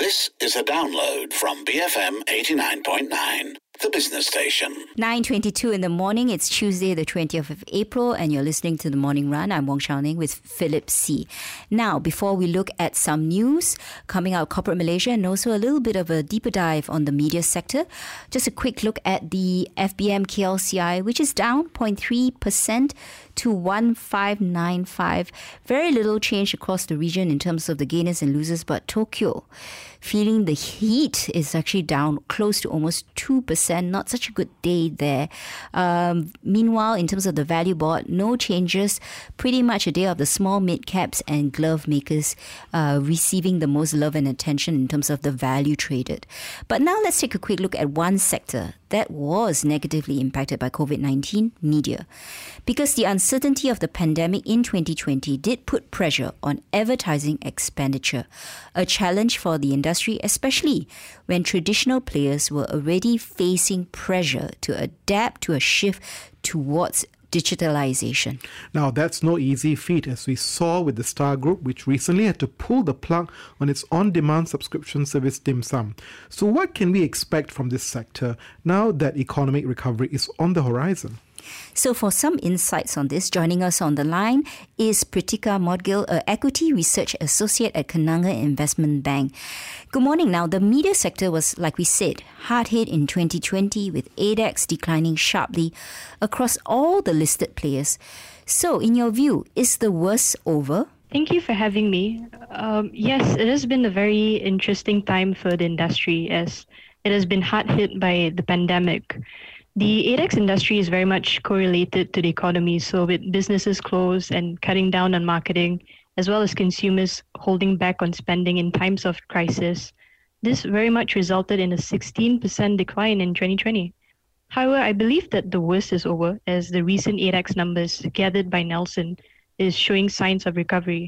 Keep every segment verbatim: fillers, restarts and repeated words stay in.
This is a download from B F M eighty-nine point nine, the business station. nine twenty-two in the morning. It's Tuesday, the twentieth of April, and you're listening to The Morning Run. I'm Wong Shao Ning with Philip See. Now, before we look at some news coming out of corporate Malaysia and also a little bit of a deeper dive on the media sector, just a quick look at the F B M K L C I, which is down zero point three percent to one five nine five. Very little change across the region in terms of the gainers and losers, but Tokyo, feeling the heat, is actually down close to almost two percent. Not such a good day there. Um, meanwhile, in terms of the value board, no changes. Pretty much a day of the small mid caps and glove makers uh, receiving the most love and attention in terms of the value traded. But now let's take a quick look at one sector that was negatively impacted by COVID nineteen, media. Because the uncertainty of the pandemic in twenty twenty did put pressure on advertising expenditure, a challenge for the industry, especially when traditional players were already facing pressure to adapt to a shift towards digitalization. Now, that's no easy feat, as we saw with the Star Group, which recently had to pull the plug on its on-demand subscription service Dim Sum. So what can we expect from this sector now that economic recovery is on the horizon? So for some insights on this, joining us on the line is Pritika Modgil, an Equity Research Associate at Kenanga Investment Bank. Good morning. Now, the media sector was, like we said, hard hit in twenty twenty with A D X declining sharply across all the listed players. So, in your view, is the worst over? Thank you for having me. Um, yes, it has been a very interesting time for the industry as it has been hard hit by the pandemic. The A D X industry is very much correlated to the economy, so with businesses closed and cutting down on marketing, as well as consumers holding back on spending in times of crisis, this very much resulted in a sixteen percent decline in twenty twenty. However, I believe that the worst is over, as the recent A D X numbers gathered by Nielsen is showing signs of recovery.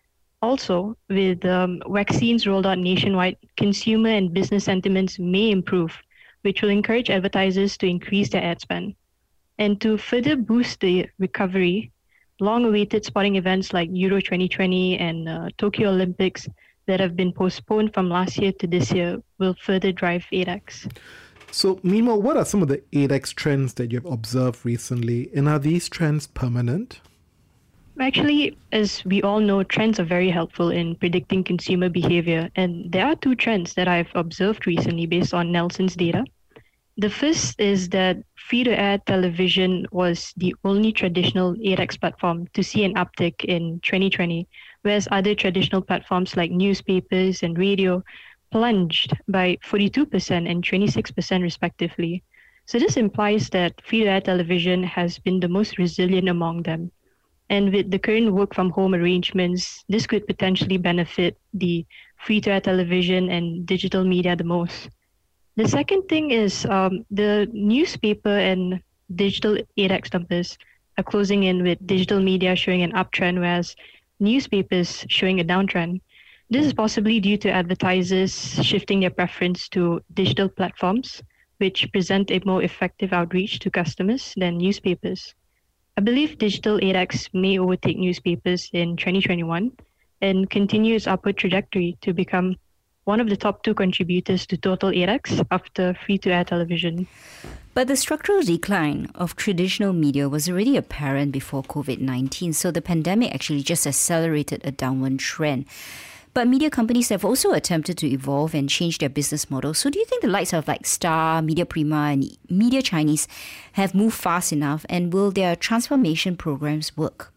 Also, with um, vaccines rolled out nationwide, consumer and business sentiments may improve, which will encourage advertisers to increase their ad spend. And to further boost the recovery, long-awaited sporting events like Euro twenty twenty and uh, Tokyo Olympics that have been postponed from last year to this year will further drive A D X. So, meanwhile, what are some of the A D X trends that you've observed recently, and are these trends permanent? Actually, as we all know, trends are very helpful in predicting consumer behavior, and there are two trends that I've observed recently based on Nielsen's data. The first is that free-to-air television was the only traditional A D X platform to see an uptick in twenty twenty, whereas other traditional platforms like newspapers and radio plunged by forty-two percent and twenty-six percent respectively. So this implies that free-to-air television has been the most resilient among them. And with the current work-from-home arrangements, this could potentially benefit the free-to-air television and digital media the most. The second thing is um, the newspaper and digital A D X numbers are closing in, with digital media showing an uptrend, whereas newspapers showing a downtrend. This is possibly due to advertisers shifting their preference to digital platforms, which present a more effective outreach to customers than newspapers. I believe digital A D X may overtake newspapers in twenty twenty-one and continue its upward trajectory to become one of the top two contributors to total A D X after free-to-air television. But the structural decline of traditional media was already apparent before COVID nineteen, so the pandemic actually just accelerated a downward trend. But media companies have also attempted to evolve and change their business model. So do you think the likes of like Star, Media Prima and Media Chinese have moved fast enough, and will their transformation programs work?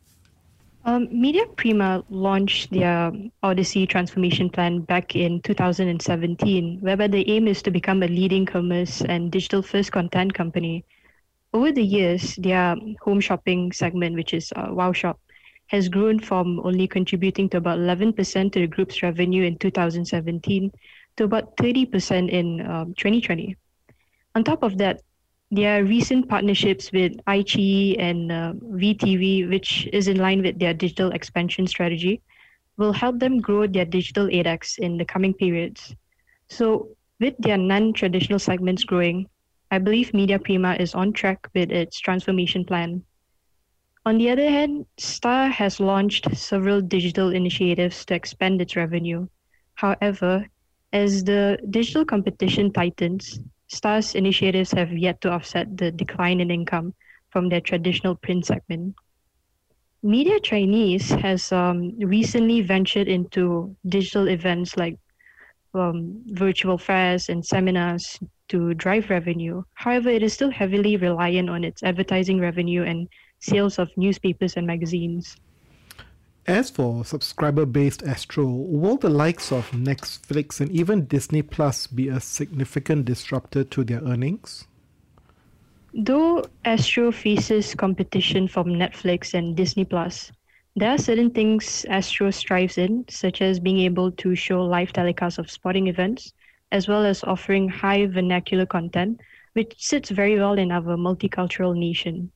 Um, Media Prima launched their Odyssey transformation plan back in two thousand seventeen, whereby the aim is to become a leading commerce and digital-first content company. Over the years, their home shopping segment, which is uh, Wow Shop, has grown from only contributing to about eleven percent to the group's revenue in two thousand seventeen to about thirty percent in um, twenty twenty. On top of that, their recent partnerships with iQIYI and uh, V T V, which is in line with their digital expansion strategy, will help them grow their digital A D X in the coming periods. So with their non-traditional segments growing, I believe Media Prima is on track with its transformation plan. On the other hand, Star has launched several digital initiatives to expand its revenue. However, As the digital competition tightens, Star's initiatives have yet to offset the decline in income from their traditional print segment. Media Chinese has um, recently ventured into digital events like um, virtual fairs and seminars to drive revenue. However, it is still heavily reliant on its advertising revenue and sales of newspapers and magazines. As for subscriber-based Astro, will the likes of Netflix and even Disney Plus be a significant disruptor to their earnings? Though Astro faces competition from Netflix and Disney Plus, there are certain things Astro strives in, such as being able to show live telecasts of sporting events, as well as offering high vernacular content, which sits very well in our multicultural nation.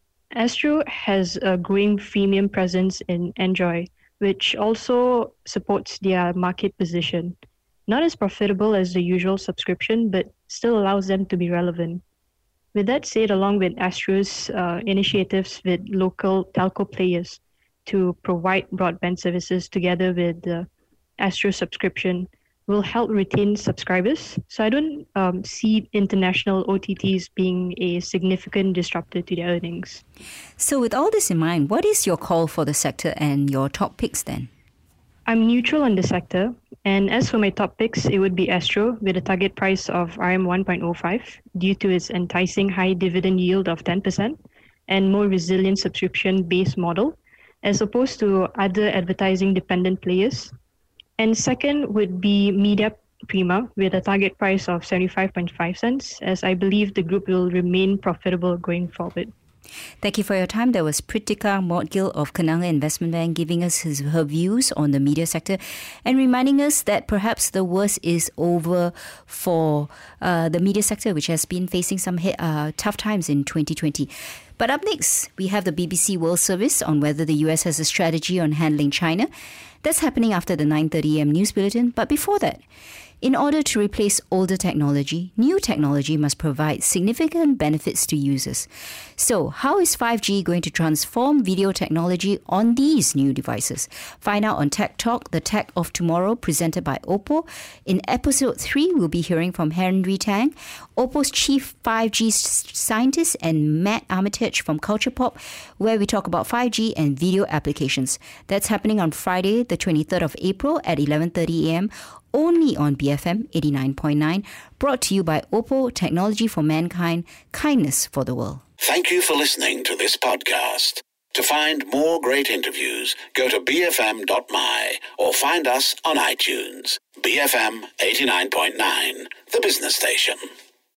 Astro has a growing freemium presence in Android, which also supports their market position. Not as profitable as the usual subscription, but still allows them to be relevant. With that said, along with Astro's uh, initiatives with local telco players to provide broadband services together with the Astro subscription will help retain subscribers. So I don't um, see international O T Ts being a significant disruptor to their earnings. So with all this in mind, what is your call for the sector and your top picks then? I'm neutral on the sector. And as for my top picks, it would be Astro with a target price of R M one point oh five due to its enticing high dividend yield of ten percent and more resilient subscription-based model as opposed to other advertising-dependent players. And second would be Media Prima with a target price of seventy-five point five cents, as I believe the group will remain profitable going forward. Thank you for your time. That was Pritika Mortgill of Kenanga Investment Bank giving us his, her views on the media sector and reminding us that perhaps the worst is over for uh, the media sector, which has been facing some uh, tough times in twenty twenty. But up next, we have the B B C World Service on whether the U S has a strategy on handling China. That's happening after the nine thirty a.m. news bulletin. But before that, in order to replace older technology, new technology must provide significant benefits to users. So, how is five G going to transform video technology on these new devices? Find out on Tech Talk, the Tech of Tomorrow, presented by Oppo. In episode three, we'll be hearing from Henry Tang, Oppo's chief five G scientist, and Matt Armitage from Culture Pop, where we talk about five G and video applications. That's happening on Friday, the twenty-third of April at eleven thirty a.m. only on B F M eighty-nine point nine, brought to you by Oppo, technology for mankind, kindness for the world. Thank you for listening to this podcast. To find more great interviews, go to b f m dot m y or find us on iTunes. B F M eighty-nine point nine, the business station.